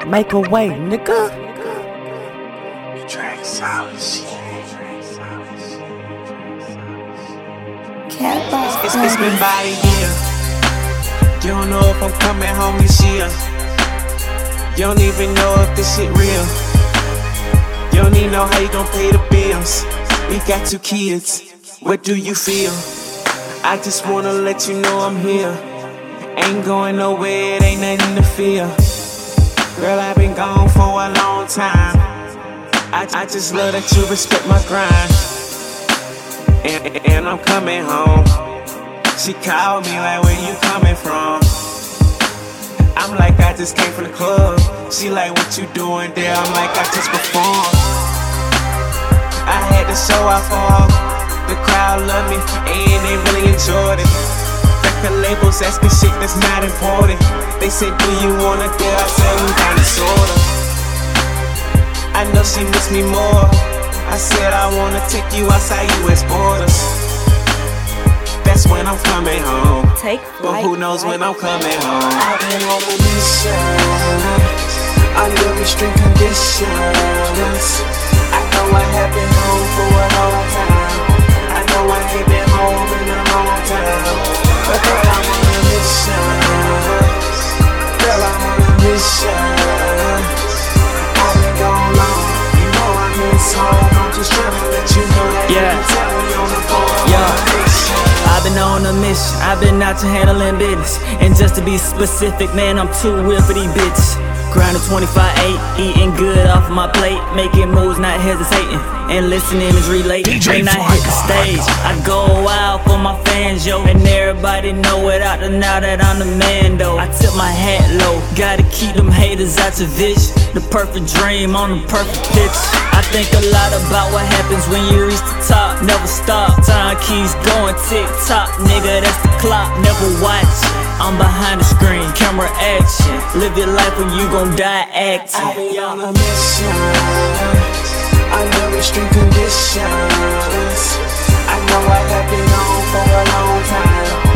Make a way, nigga. You drank solid shit. It's been about a year. You don't know if I'm coming home this year. You don't even know if this shit real. You don't even know how you gon' pay the bills. We got 2 kids. What do you feel? I just wanna let you know I'm here. Ain't going nowhere, it ain't nothing to fear. Girl, I've been gone for a long time. I just love that you respect my grind. And I'm coming home. She called me like, where you coming from? I'm like, I just came from the club. She like, what you doing there? I'm like, I just performed. I had to show off all. The crowd loved me, and they really enjoyed it. Record labels ask me shit that's not important. They said, do you wanna do? I said, kinda sorta. I know she miss me more. I said, I wanna take you outside US borders. That's when I'm coming home. But who knows when I'm coming home? I've been on a mission under restrict conditions. I know I have been home for a long time. I know I ain't been home in a long time. But girl, I'm on a mission. Girl, I'm on a mission. I've been gone long. You know I miss home. I'm just trying to let you know that you can tell me on the phone. I've been on a mission, I've been out to handling business. And just to be specific, man, I'm too real for these bitches. Grinding 25/8, eating good off of my plate, making moves, not hesitating, and listening is relating. When I hit the stage, I go wild for my fans, yo. And everybody know it out there now that I'm the man, though. I tip my hat low, gotta keep them haters out your vision. The perfect dream on the perfect pitch. I think a lot about what happens when you reach the top. Never stop, time keeps going, tick tock, nigga, that's the clock. Never watch, I'm behind the screen, camera action. Live your life when you gon' die acting. I've been on a mission under restrict conditions. I know I have been on for a long time.